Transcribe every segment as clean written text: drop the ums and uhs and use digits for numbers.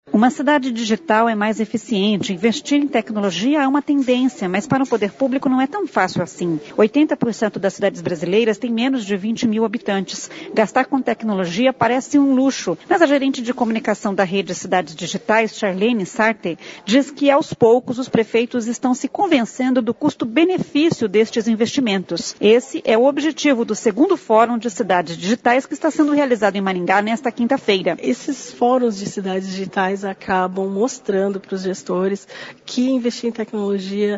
Uma cidade digital é mais eficiente. Investir em tecnologia é uma tendência, mas para o poder público não é tão fácil assim. 80% das cidades brasileiras têm menos de 20 mil habitantes. Gastar com tecnologia parece um luxo. Mas a gerente de comunicação da rede Cidades Digitais, Charlene Sartre, diz que aos poucos os prefeitos estão se convencendo do custo-benefício destes investimentos. Esse é o objetivo do segundo Fórum de Cidades Digitais que está sendo realizado em Maringá nesta quinta-feira. Esses fóruns de cidades digitais acabam mostrando para os gestores que investir em tecnologia,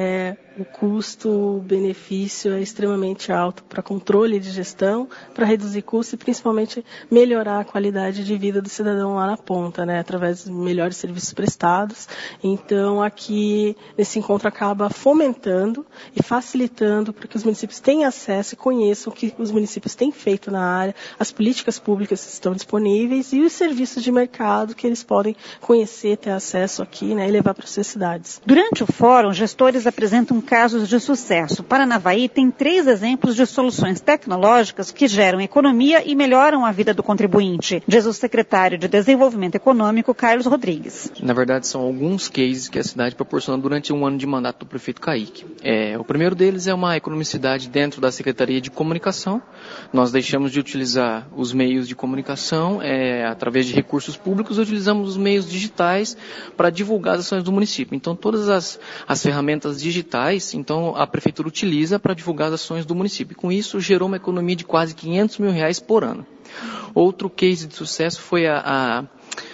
o custo-benefício é extremamente alto para controle de gestão, para reduzir custos e principalmente melhorar a qualidade de vida do cidadão lá na ponta, através de melhores serviços prestados. Então, aqui, esse encontro acaba fomentando e facilitando para que os municípios tenham acesso e conheçam o que os municípios têm feito na área, as políticas públicas que estão disponíveis e os serviços de mercado que eles podem conhecer, ter acesso aqui, e levar para suas cidades. Durante o fórum, gestores apresentam casos de sucesso. Paranavaí tem 3 exemplos de soluções tecnológicas que geram economia e melhoram a vida do contribuinte, diz o secretário de Desenvolvimento Econômico, Carlos Rodrigues. Na verdade, são alguns cases que a cidade proporciona durante um ano de mandato do prefeito Kaique. O primeiro deles é uma economicidade dentro da Secretaria de Comunicação. Nós deixamos de utilizar os meios de comunicação através de recursos públicos, utilizamos os meios digitais para divulgar as ações do município. Então, todas as ferramentas digitais, então, a prefeitura utiliza para divulgar as ações do município. Com isso, gerou uma economia de quase R$500 mil por ano. Outro case de sucesso foi a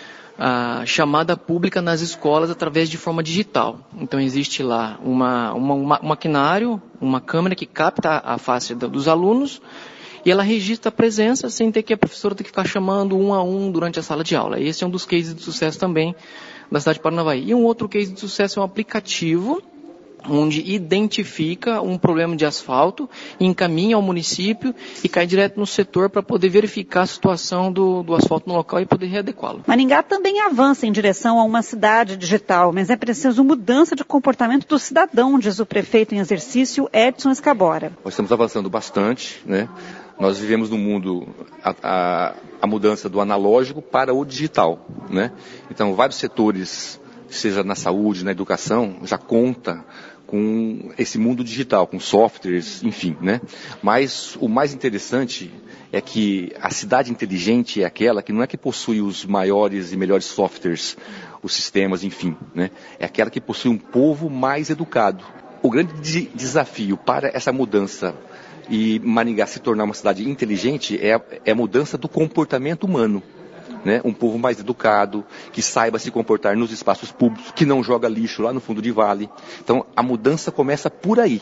chamada pública nas escolas através de forma digital. Então, existe lá um maquinário, uma câmera que capta a face dos alunos e ela registra a presença sem ter que a professora ter que ficar chamando um a um durante a sala de aula. Esse é um dos cases de sucesso também da cidade de Paranavaí. E um outro case de sucesso é um aplicativo onde identifica um problema de asfalto, encaminha ao município e cai direto no setor para poder verificar a situação do asfalto no local e poder readequá-lo. Maringá também avança em direção a uma cidade digital, mas é preciso mudança de comportamento do cidadão, diz o prefeito em exercício, Edson Escabora. Nós estamos avançando bastante, Nós vivemos no mundo a mudança do analógico para o digital, Então, vários setores, seja na saúde, na educação, já conta com esse mundo digital, com softwares, enfim, Mas o mais interessante é que a cidade inteligente é aquela que não é que possui os maiores e melhores softwares, os sistemas, enfim, É aquela que possui um povo mais educado. O grande desafio para essa mudança e Maringá se tornar uma cidade inteligente é a mudança do comportamento humano. Um povo mais educado, que saiba se comportar nos espaços públicos, que não joga lixo lá no fundo de vale. Então, a mudança começa por aí.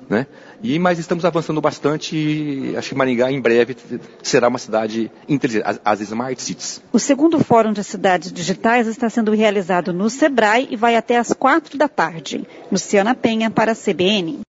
Mas estamos avançando bastante e acho que Maringá, em breve, será uma cidade inteligente, as Smart Cities. O segundo Fórum de Cidades Digitais está sendo realizado no Sebrae e vai até às 4 da tarde. Luciana Penha, para a CBN.